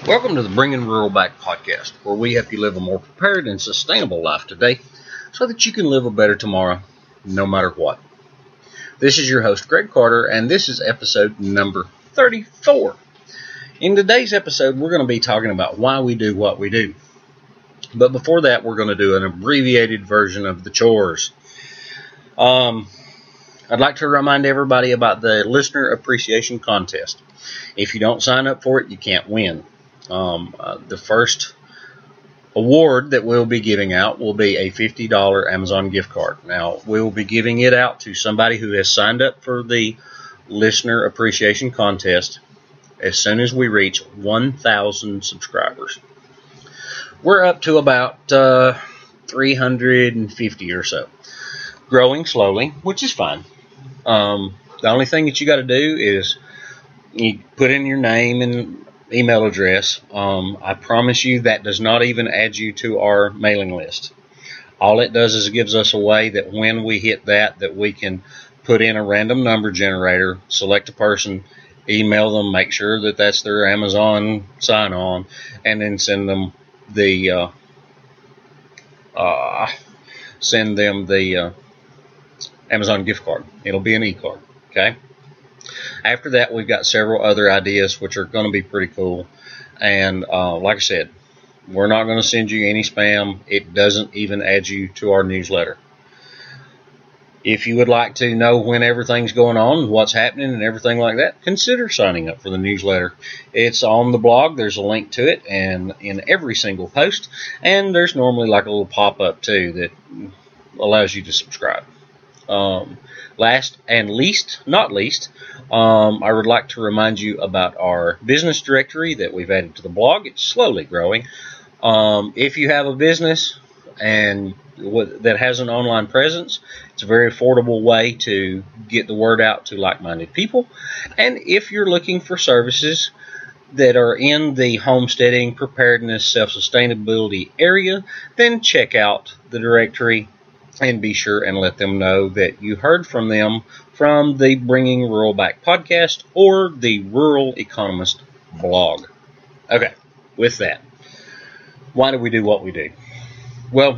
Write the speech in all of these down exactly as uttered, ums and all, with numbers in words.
Welcome to the Bringing Rural Back podcast, where we help you live a more prepared and sustainable life today so that you can live a better tomorrow, no matter what. This is your host, Greg Carter, and this is episode number thirty-four. In today's episode, we're going to be talking about why we do what we do. But before that, we're going to do an abbreviated version of the chores. Um, I'd like to remind everybody about the Listener Appreciation Contest. If you don't sign up for it, you can't win. Um, uh, the first award that we'll be giving out will be a fifty dollars Amazon gift card. Now, we'll be giving it out to somebody who has signed up for the Listener Appreciation Contest as soon as we reach one thousand subscribers. We're up to about uh, three hundred fifty or so. Growing slowly, which is fine. Um, the only thing that you got to do is you put in your name and email address. Um, I promise you that does not even add you to our mailing list. All it does is it gives us a way that when we hit that, that we can put in a random number generator, select a person, email them, make sure that that's their Amazon sign-on, and then send them the uh, uh, send them the uh, Amazon gift card. It'll be an e-card, okay? After that, we've got several other ideas which are going to be pretty cool. And uh, like I said, we're not going to send you any spam. It doesn't even add you to our newsletter. If you would like to know when everything's going on, what's happening and everything like that, consider signing up for the newsletter. It's on the blog. There's a link to it and in every single post. And there's normally like a little pop-up too that allows you to subscribe. Um, last and least, not least, um, I would like to remind you about our business directory that we've added to the blog. It's slowly growing. Um, if you have a business and w- that has an online presence, it's a very affordable way to get the word out to like-minded people. And if you're looking for services that are in the homesteading, preparedness, self-sustainability area, then check out the directory. And be sure and let them know that you heard from them from the Bringing Rural Back podcast or the Rural Economist blog. Okay, with that, why do we do what we do? Well,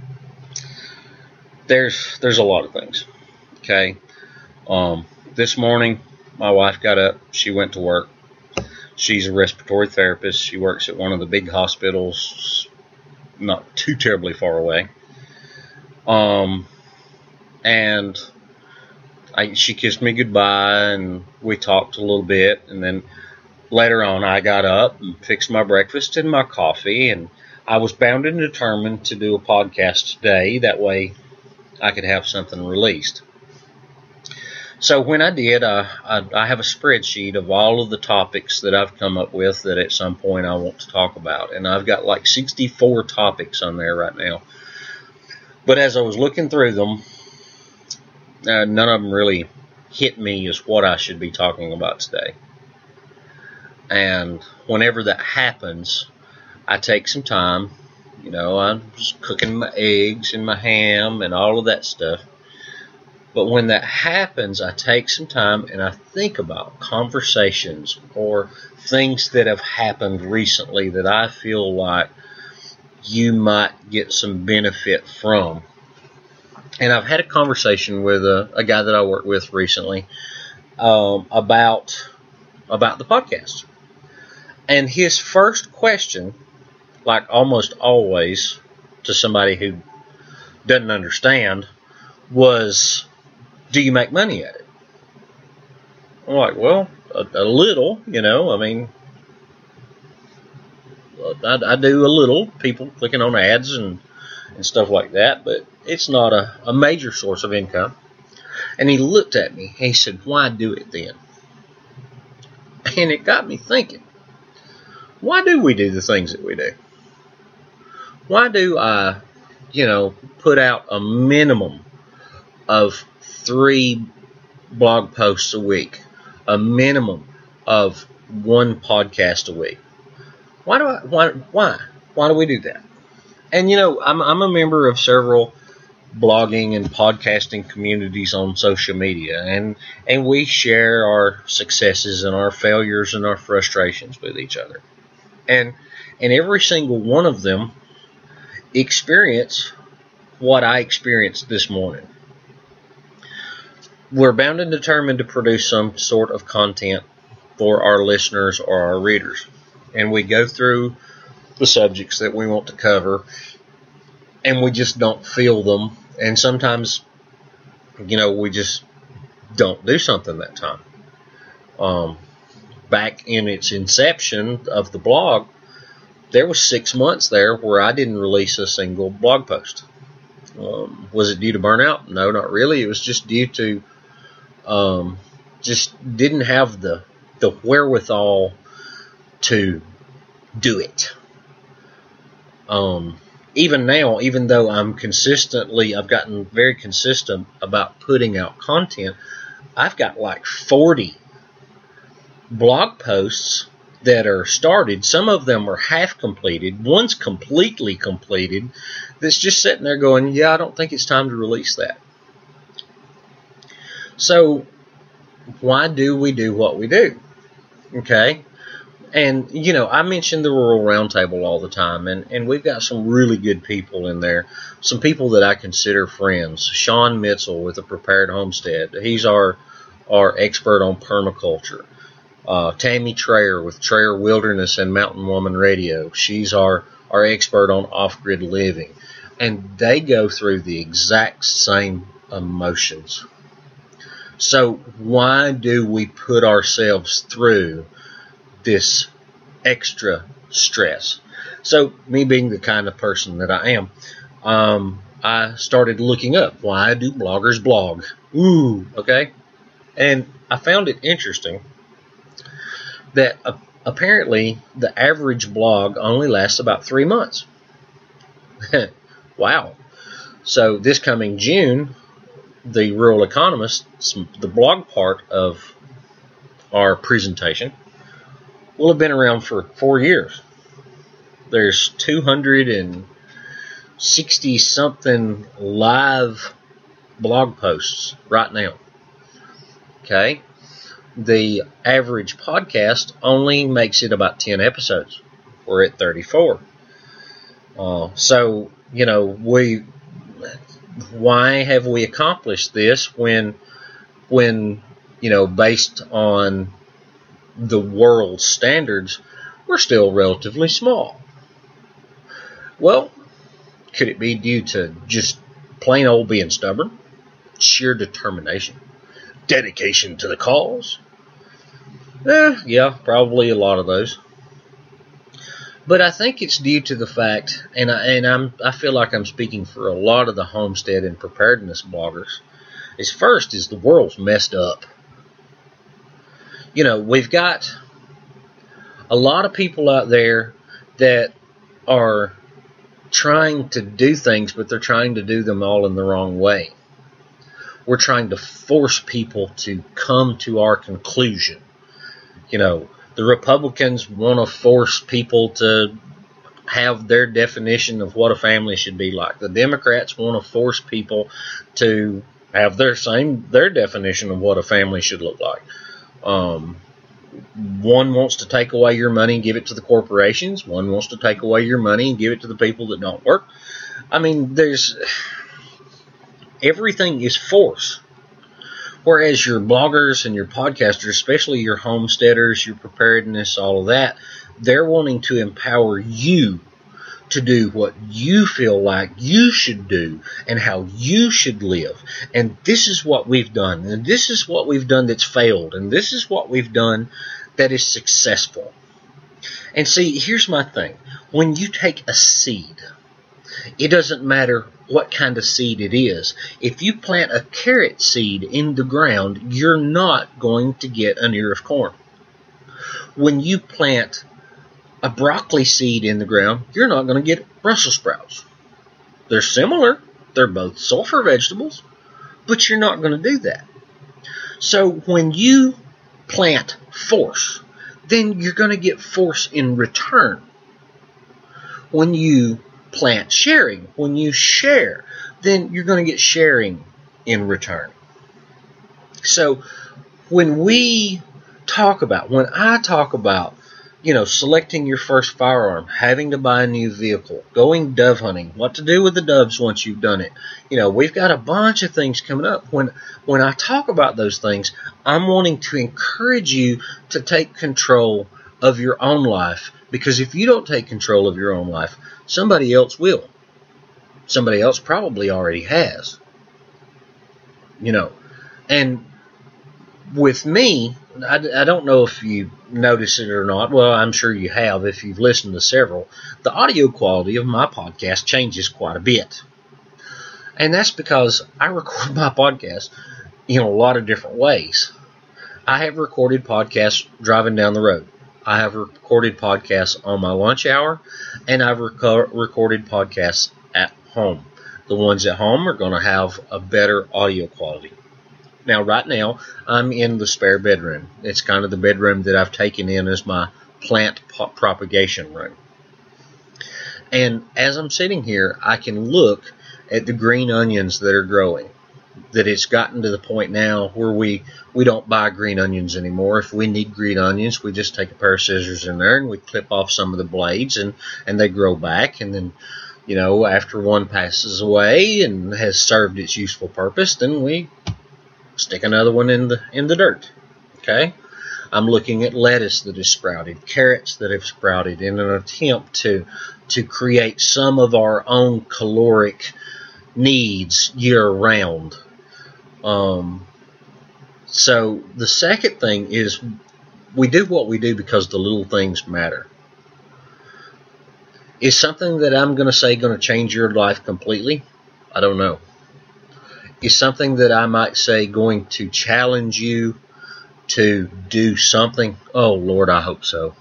there's there's a lot of things. Okay, um, this morning my wife got up. She went to work. She's a respiratory therapist. She works at one of the big hospitals, not too terribly far away. Um, and I, she kissed me goodbye and we talked a little bit. And then later on, I got up and fixed my breakfast and my coffee. And I was bound and determined to do a podcast today. That way I could have something released. So when I did, I, I, I have a spreadsheet of all of the topics that I've come up with that at some point I want to talk about. And I've got like sixty-four topics on there right now. But as I was looking through them, uh, none of them really hit me as what I should be talking about today. And whenever that happens, I take some time. You know, I'm just cooking my eggs and my ham and all of that stuff. But when that happens, I take some time and I think about conversations or things that have happened recently that I feel like you might get some benefit from. And I've had a conversation with a, a guy that I worked with recently um, about about the podcast. And his first question, like almost always to somebody who doesn't understand, was, do you make money at it? I'm like, well, a, a little, you know, I mean, I, I do a little, people clicking on ads and, and stuff like that, but it's not a, a major source of income. And he looked at me, and he said, why do it then? And it got me thinking, why do we do the things that we do? Why do I, you know, put out a minimum of three blog posts a week, a minimum of one podcast a week? Why do I, why, why, why do we do that? And, you know, I'm, I'm a member of several blogging and podcasting communities on social media, and, and we share our successes and our failures and our frustrations with each other. And and every single one of them experience what I experienced this morning. We're bound and determined to produce some sort of content for our listeners or our readers. And we go through the subjects that we want to cover, and we just don't feel them. And sometimes, you know, we just don't do something that time. Um, back in its inception of the blog, there was six months there where I didn't release a single blog post. Um, was it due to burnout? No, not really. It was just due to um, just didn't have the the wherewithal to do it. Um, even now, even though I'm consistently, I've gotten very consistent about putting out content, I've got like forty blog posts that are started. Some of them are half completed. One's completely completed that's just sitting there going, yeah, I don't think it's time to release that. So why do we do what we do? Okay. And, you know, I mentioned the Rural Roundtable all the time, and, and we've got some really good people in there, some people that I consider friends. Sean Mitchell with the Prepared Homestead. He's our, our expert on permaculture. Uh, Tammy Trayer with Trayer Wilderness and Mountain Woman Radio. She's our, our expert on off-grid living. And they go through the exact same emotions. So why do we put ourselves through this extra stress? So me being the kind of person that I am, um, I started looking up, why do bloggers blog? Ooh, okay. And I found it interesting that uh, apparently the average blog only lasts about three months. Wow. So this coming June, the Rural Economist, the blog part of our presentation, will have been around for four years. There's two hundred sixty something live blog posts right now. Okay. The average podcast only makes it about ten episodes. We're at thirty-four. Uh, so, you know, we, why have we accomplished this when, when, you know, based on the world's standards, we're still relatively small? Well, could it be due to just plain old being stubborn, sheer determination, dedication to the cause? Eh, yeah, probably a lot of those. But I think it's due to the fact, and I and I'm I feel like I'm speaking for a lot of the homestead and preparedness bloggers, is first is the world's messed up. You know, we've got a lot of people out there that are trying to do things, but they're trying to do them all in the wrong way. We're trying to force people to come to our conclusion. You know, the Republicans want to force people to have their definition of what a family should be like. The Democrats want to force people to have their same their definition of what a family should look like. Um, one wants to take away your money and give it to the corporations. One wants to take away your money and give it to the people that don't work. I mean, there's everything is force. Whereas your bloggers and your podcasters, especially your homesteaders, your preparedness, all of that, they're wanting to empower you to do what you feel like you should do and how you should live. And this is what we've done. And this is what we've done that's failed. And this is what we've done that is successful. And see, here's my thing. When you take a seed, it doesn't matter what kind of seed it is. If you plant a carrot seed in the ground, you're not going to get an ear of corn. When you plant a broccoli seed in the ground, you're not going to get Brussels sprouts. They're similar. They're both sulfur vegetables, but you're not going to do that. So when you plant force, then you're going to get force in return. When you plant sharing, when you share, then you're going to get sharing in return. So when we talk about, when I talk about you know, selecting your first firearm, having to buy a new vehicle, going dove hunting, what to do with the doves once you've done it. You know, we've got a bunch of things coming up. When when I talk about those things, I'm wanting to encourage you to take control of your own life, because if you don't take control of your own life, somebody else will. Somebody else probably already has. You know, and with me, I, I don't know if you notice it or not. Well, I'm sure you have if you've listened to several. The audio quality of my podcast changes quite a bit. And that's because I record my podcast in a lot of different ways. I have recorded podcasts driving down the road. I have recorded podcasts on my lunch hour, and I've rec- recorded podcasts at home. The ones at home are going to have a better audio quality. Now, right now, I'm in the spare bedroom. It's kind of the bedroom that I've taken in as my plant propagation room. And as I'm sitting here, I can look at the green onions that are growing. That it's gotten to the point now where we, we don't buy green onions anymore. If we need green onions, we just take a pair of scissors in there and we clip off some of the blades, and, and they grow back. And then, you know, after one passes away and has served its useful purpose, then we stick another one in the in the dirt. Okay? I'm looking at lettuce that has sprouted, carrots that have sprouted in an attempt to to create some of our own caloric needs year round. Um, so the second thing is we do what we do because the little things matter. Is something that I'm going to say going to change your life completely? I don't know. Is something that I might say going to challenge you to do something? Oh, Lord, I hope so.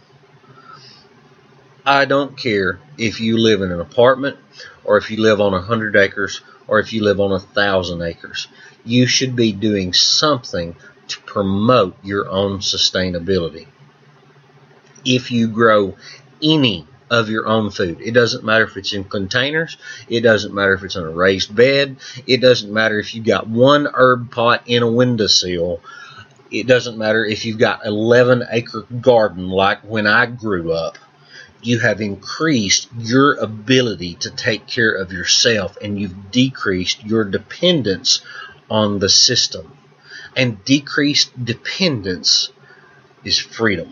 I don't care if you live in an apartment or if you live on a hundred acres or if you live on a thousand acres. You should be doing something to promote your own sustainability. If you grow any of your own food, it doesn't matter if it's in containers, it doesn't matter if it's on a raised bed, it doesn't matter if you got one herb pot in a windowsill, it doesn't matter if you've got eleven acre garden like when I grew up. You have increased your ability to take care of yourself, and you've decreased your dependence on the system. And decreased dependence is freedom.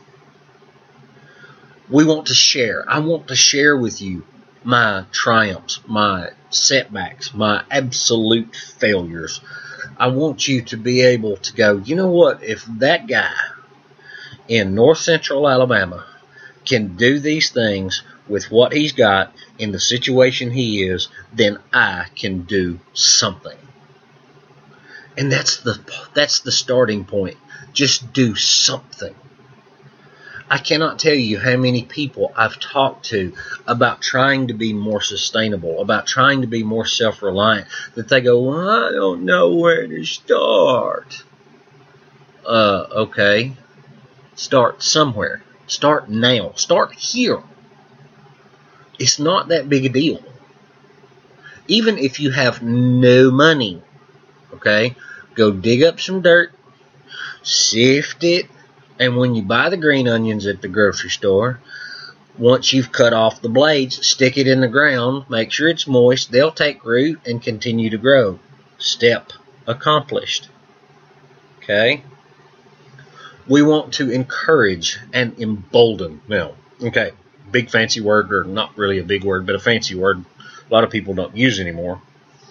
We want to share. I want to share with you my triumphs, my setbacks, my absolute failures. I want you to be able to go, you know what, if that guy in north central Alabama can do these things with what he's got in the situation he is, then I can do something. And that's the that's the starting point. Just do something. I cannot tell you how many people I've talked to about trying to be more sustainable, about trying to be more self-reliant, that they go, well, I don't know where to start. Uh, okay. Start somewhere. Start now. Start here. It's not that big a deal. Even if you have no money, okay, go dig up some dirt, sift it, and when you buy the green onions at the grocery store, once you've cut off the blades, stick it in the ground, make sure it's moist, they'll take root and continue to grow. Step accomplished. Okay? We want to encourage and embolden. Now, okay, big fancy word, or not really a big word, but a fancy word a lot of people don't use anymore.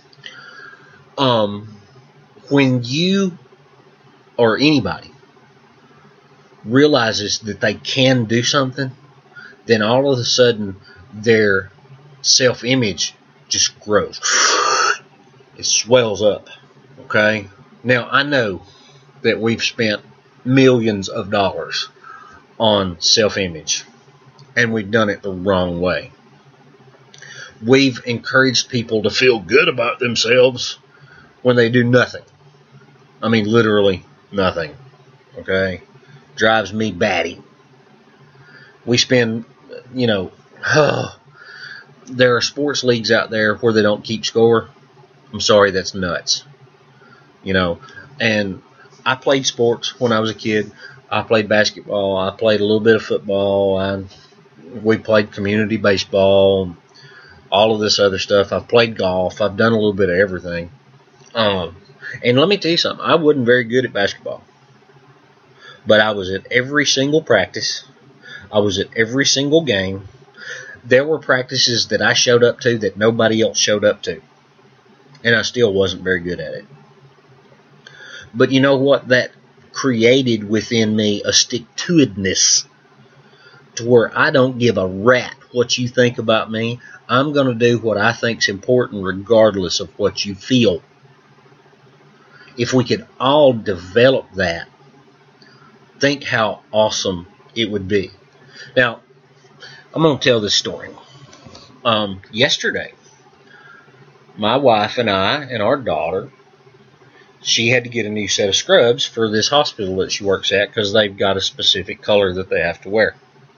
Um, when you or anybody realizes that they can do something, then all of a sudden their self-image just grows. It swells up. Okay? Now, I know that we've spent millions of dollars on self-image, and we've done it the wrong way. We've encouraged people to feel good about themselves when they do nothing. I mean, literally nothing. Okay? Drives me batty. We spend, you know, oh, there are sports leagues out there where they don't keep score. I'm sorry, that's nuts. You know, and I played sports when I was a kid. I played basketball. I played a little bit of football. I, we played community baseball. All of this other stuff. I've played golf. I've done a little bit of everything. Um, and let me tell you something. I wasn't very good at basketball. But I was at every single practice. I was at every single game. There were practices that I showed up to that nobody else showed up to. And I still wasn't very good at it. But you know what? That created within me a stick-to-itness to where I don't give a rat what you think about me. I'm going to do what I think's important regardless of what you feel. If we could all develop that, think how awesome it would be. Now, I'm going to tell this story. Um, yesterday, my wife and I and our daughter, she had to get a new set of scrubs for this hospital that she works at because they've got a specific color that they have to wear.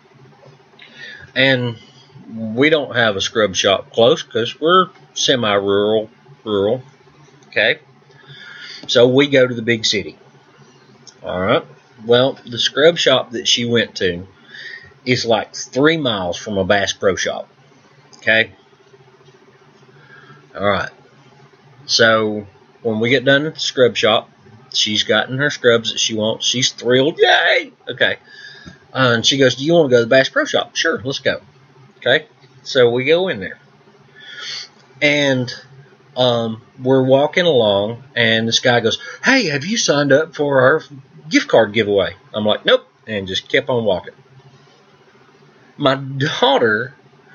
And we don't have a scrub shop close because we're semi-rural, rural, okay? So we go to the big city. All right. Well, the scrub shop that she went to is like three miles from a Bass Pro Shop. Okay? All right. So when we get done at the scrub shop, she's gotten her scrubs that she wants. She's thrilled. Yay! Okay. Uh, and she goes, do you want to go to the Bass Pro Shop? Sure, let's go. Okay? So we go in there. And um, we're walking along, and this guy goes, hey, have you signed up for our gift card giveaway? I'm like, nope, and just kept on walking. My daughter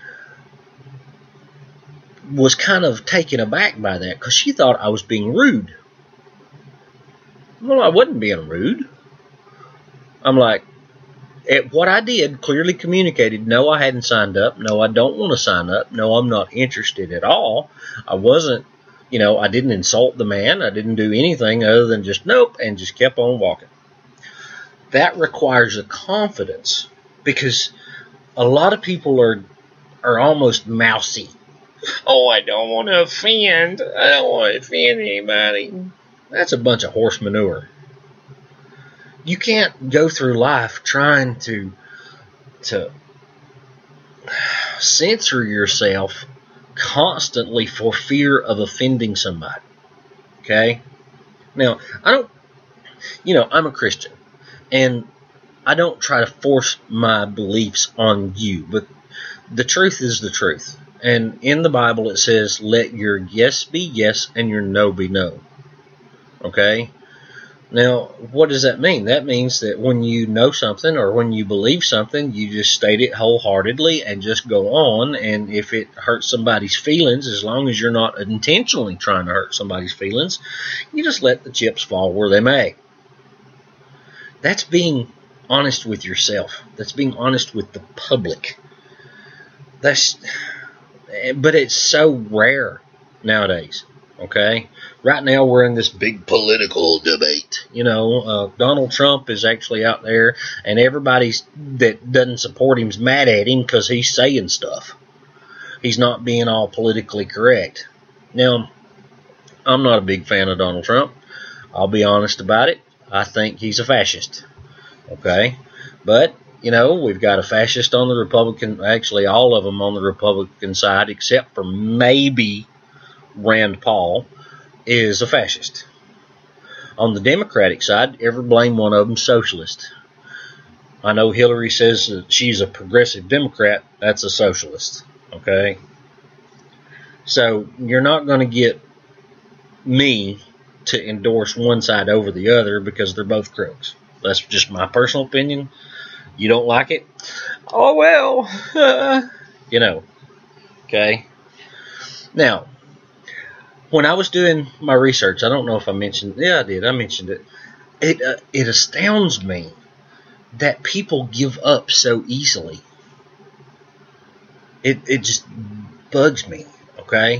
was kind of taken aback by that because she thought I was being rude. Well, I wasn't being rude. I'm like, it, what I did clearly communicated, no, I hadn't signed up. No, I don't want to sign up. No, I'm not interested at all. I wasn't, you know, I didn't insult the man. I didn't do anything other than just nope and just kept on walking. That requires a confidence because a lot of people are are almost mousy. Oh, I don't want to offend. I don't want to offend anybody. That's a bunch of horse manure. You can't go through life trying to to censor yourself constantly for fear of offending somebody. Okay? Now, I don't, you know, I'm a Christian. And I don't try to force my beliefs on you, but the truth is the truth. And in the Bible it says, let your yes be yes and your no be no. Okay? Now, what does that mean? That means that when you know something or when you believe something, you just state it wholeheartedly and just go on. And if it hurts somebody's feelings, as long as you're not intentionally trying to hurt somebody's feelings, you just let the chips fall where they may. That's being honest with yourself. That's being honest with the public. That's, but it's so rare nowadays. Okay? Right now we're in this big political debate. You know, uh, Donald Trump is actually out there, and everybody that doesn't support him is mad at him because he's saying stuff. He's not being all politically correct. Now, I'm not a big fan of Donald Trump. I'll be honest about it. I think he's a fascist. Okay? But, you know, we've got a fascist on the Republican, actually all of them on the Republican side, except for maybe Rand Paul, is a fascist. On the Democratic side, every blame one of them socialist. I know Hillary says that she's a progressive Democrat. That's a socialist. Okay? So you're not going to get me to endorse one side over the other because they're both crooks. That's just my personal opinion. You don't like it? Oh, well. Uh, you know. Okay? Now, when I was doing my research, I don't know if I mentioned, yeah, I did, I mentioned it. It, uh, it astounds me that people give up so easily. It, it just bugs me, okay?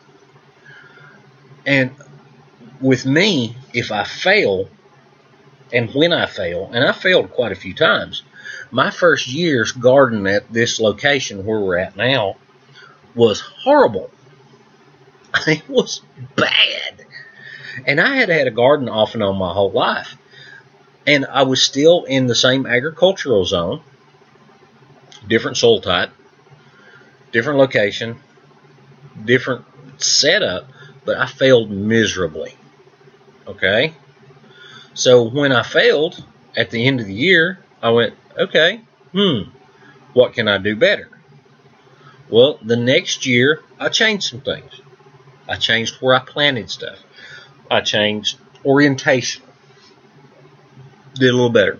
And with me, if I fail, and when I fail, and I failed quite a few times, my first year's garden at this location where we're at now was horrible. It was bad. And I had had a garden off and on my whole life. And I was still in the same agricultural zone, different soil type, different location, different setup, but I failed miserably. Okay? So when I failed at the end of the year, I went, okay, hmm, what can I do better? Well, the next year, I changed some things. I changed where I planted stuff. I changed orientation. Did a little better.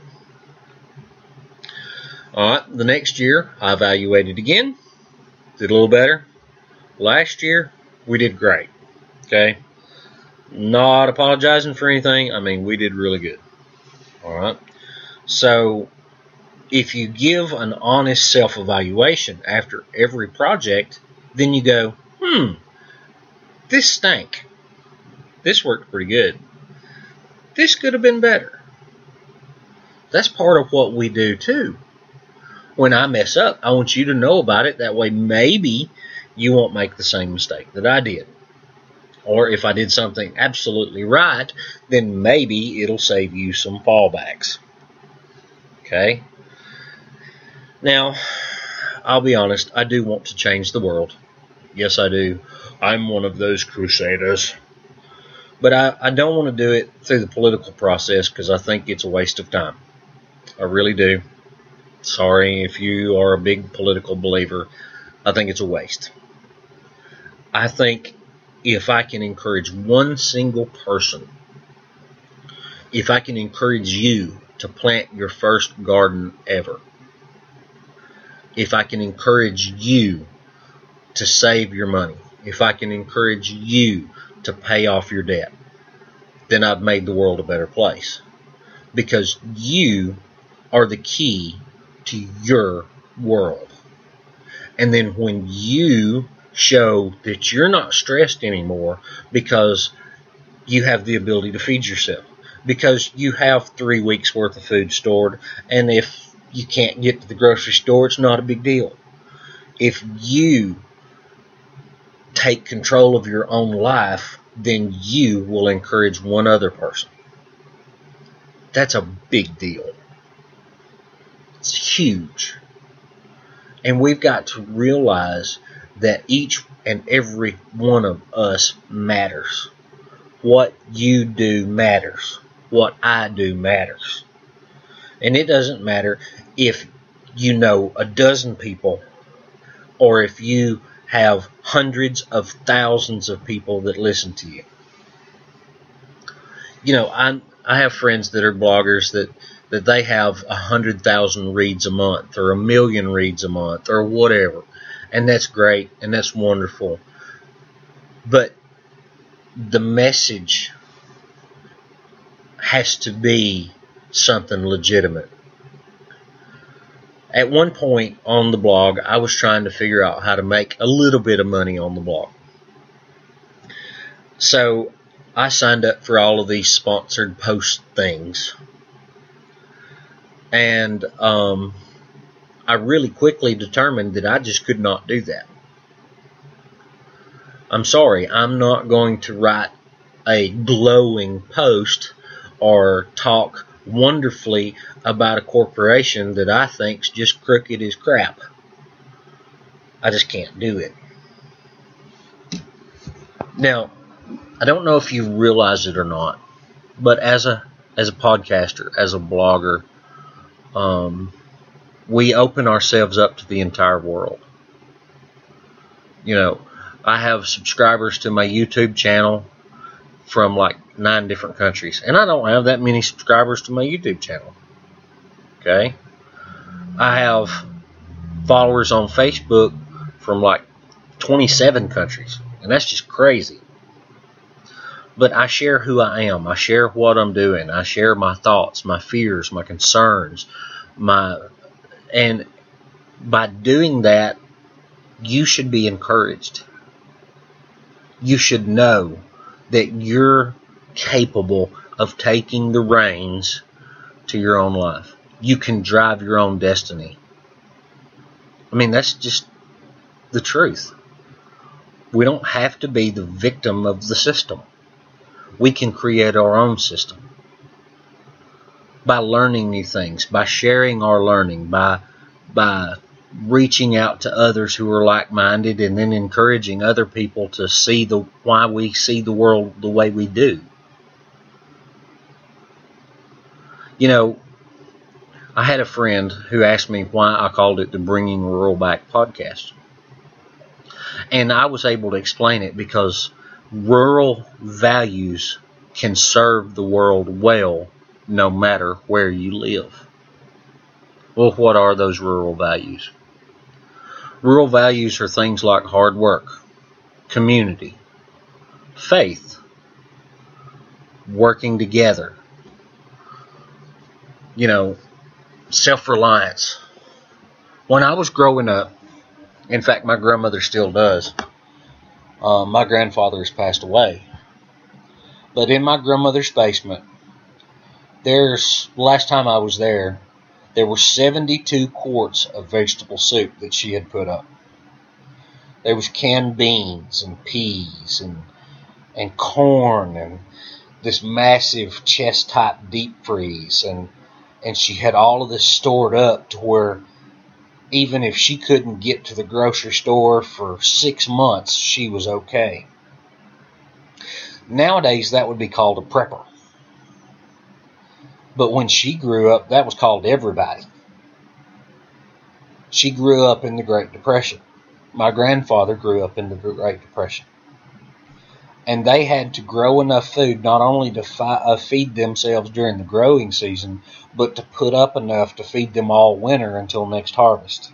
All right, the next year, I evaluated again. Did a little better. Last year, we did great. Okay? Not apologizing for anything. I mean, we did really good. All right? So, if you give an honest self-evaluation after every project, then you go, hmm, this stank. This worked pretty good. This could have been better. That's part of what we do too. When I mess up, I want you to know about it. That way maybe you won't make the same mistake that I did. Or if I did something absolutely right, then maybe it'll save you some fallbacks. Okay? Now, I'll be honest, I do want to change the world. Yes, I do. I'm one of those crusaders. But I, I don't want to do it through the political process because I think it's a waste of time. I really do. Sorry if you are a big political believer. I think it's a waste. I think if I can encourage one single person, if I can encourage you to plant your first garden ever, if I can encourage you to save your money, if I can encourage you to pay off your debt, then I've made the world a better place. Because you are the key to your world. And then when you show that you're not stressed anymore because you have the ability to feed yourself, because you have three weeks worth of food stored, and if you can't get to the grocery store, it's not a big deal. If you take control of your own life, then you will encourage one other person. That's a big deal. It's huge. And we've got to realize that each and every one of us matters. What you do matters. What I do matters. And it doesn't matter if you know a dozen people or if you have hundreds of thousands of people that listen to you. You know, I I have friends that are bloggers that, that they have a hundred thousand reads a month or a million reads a month or whatever. And that's great and that's wonderful. But the message has to be something legitimate. At one point on the blog, I was trying to figure out how to make a little bit of money on the blog. So I signed up for all of these sponsored post things. And um, I really quickly determined that I just could not do that. I'm sorry, I'm not going to write a glowing post or talk wonderfully about a corporation that I think's just crooked as crap. I just can't do it. Now, I don't know if you realize it or not, but as a as a podcaster, as a blogger, um, we open ourselves up to the entire world. You know, I have subscribers to my YouTube channel from like nine different countries, and I don't have that many subscribers to my YouTube channel. Okay? I have followers on Facebook from like twenty-seven countries, and that's just crazy. But I share who I am. I share what I'm doing. I share my thoughts, my fears, my concerns, my and by doing that, you should be encouraged. You should know that you're capable of taking the reins to your own life. You can drive your own destiny. I mean, that's just the truth. We don't have to be the victim of the system. We can create our own system. by learning new things, by sharing our learning, by by reaching out to others who are like-minded, and then encouraging other people to see the why we see the world the way we do. You know, I had a friend who asked me why I called it the Bringing Rural Back podcast. And I was able to explain it because rural values can serve the world well no matter where you live. Well, what are those rural values? Rural values are things like hard work, community, faith, working together, you know, self-reliance. When I was growing up, in fact, my grandmother still does. Um, my grandfather has passed away. But in my grandmother's basement, there's, last time I was there, there were seventy-two quarts of vegetable soup that she had put up. There was canned beans and peas and and corn and this massive chest-type deep freeze. And, and she had all of this stored up to where even if she couldn't get to the grocery store for six months, she was okay. Nowadays, that would be called a prepper. But when she grew up, that was called everybody. She grew up in the Great Depression. My grandfather grew up in the Great Depression. And they had to grow enough food not only to fi- uh, feed themselves during the growing season, but to put up enough to feed them all winter until next harvest.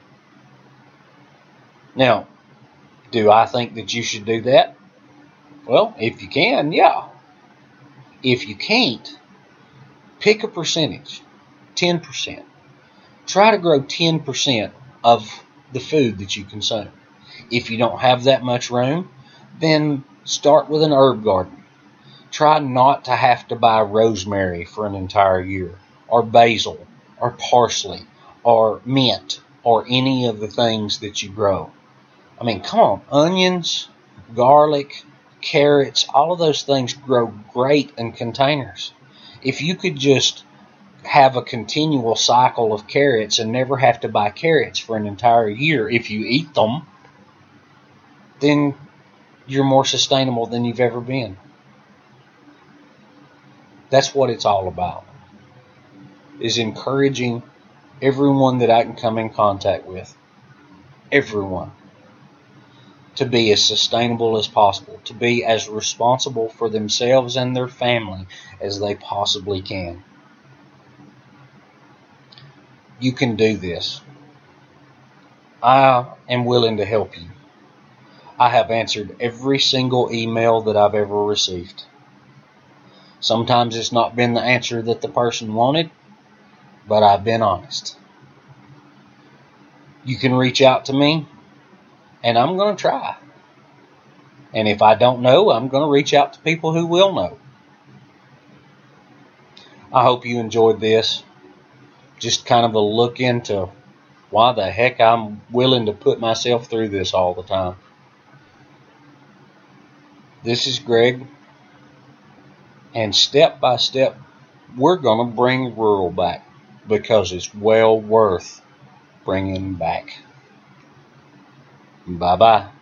Now, do I think that you should do that? Well, if you can, yeah. If you can't, pick a percentage, ten percent. Try to grow ten percent of the food that you consume. If you don't have that much room, then start with an herb garden. Try not to have to buy rosemary for an entire year, or basil, or parsley, or mint, or any of the things that you grow. I mean, come on, onions, garlic, carrots, all of those things grow great in containers. If you could just have a continual cycle of carrots and never have to buy carrots for an entire year if you eat them, then you're more sustainable than you've ever been. That's what it's all about, is encouraging everyone that I can come in contact with, everyone, to be as sustainable as possible, to be as responsible for themselves and their family as they possibly can. You can do this. I am willing to help you. I have answered every single email that I've ever received. Sometimes it's not been the answer that the person wanted, but I've been honest. You can reach out to me, and I'm going to try. And if I don't know, I'm going to reach out to people who will know. I hope you enjoyed this. Just kind of a look into why the heck I'm willing to put myself through this all the time. This is Greg. And step by step, we're going to bring rural back, because it's well worth bringing back. Bye-bye.